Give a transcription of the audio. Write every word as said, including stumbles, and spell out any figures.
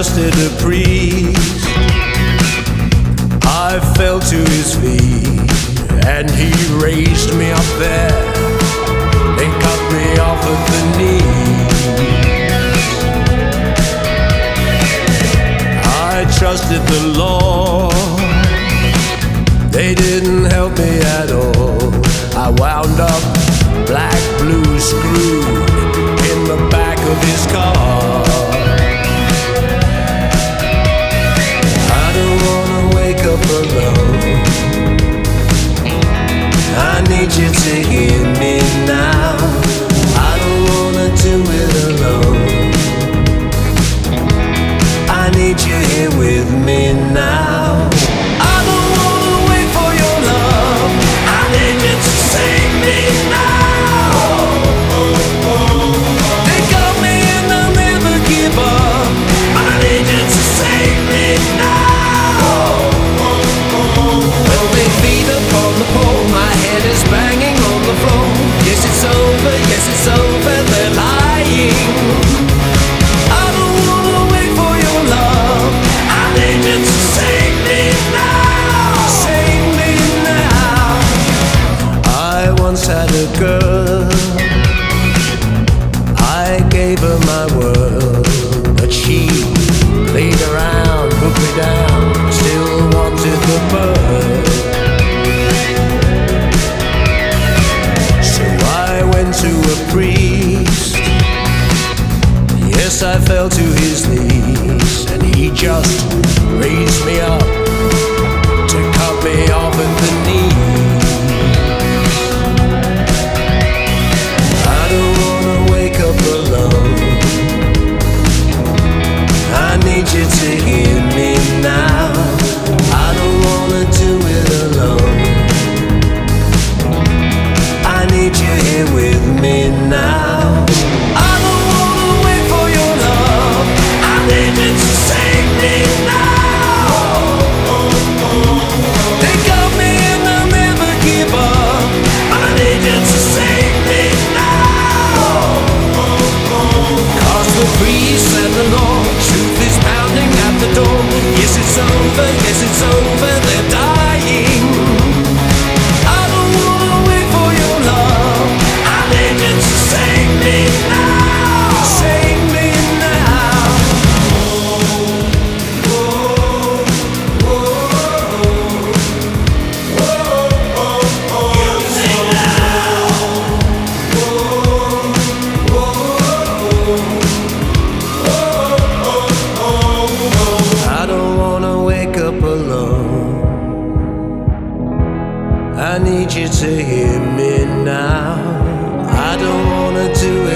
trusted a priest. I fell to his feet and he raised me up there, then cut me off at the knees. I trusted the Lord, they didn't help me at all. I wound up black blue screwed in the back of his car. I don't wanna wake up alone, I need you to hear me now. I don't wanna do it alone, I need you here with me now. I don't wanna wait for your love, I need you to save me now. They got me and I'll never give up, I need you to save me now. Well, they feet up on the pole, my head is banging on the floor. Yes, it's over, yes, it's over, they're lying. I don't wanna wait for your love, I need you to save me now. Save me now. I once had a girl, I gave her my world, but she played around, put me down, still wanted the bird. So I went to a priest, yes, I fell to his knees, and he just raised me up to cut me off at the knees. I don't wanna wake up alone, I need you to hear me now. I don't wanna do it alone, I need you here with me now. I don't wanna wait for your love, I need you to save me now. They got me and I'll never give up, I need you to save me now. Cause the priest and the law, truth is pounding at the door. Yes, it's over, yes, it's over, they're dying. I don't wanna wait for your love, I need you to save me now. Save me now. Music now. I don't wanna wake up alone, I need you to hear me now. I don't wanna do it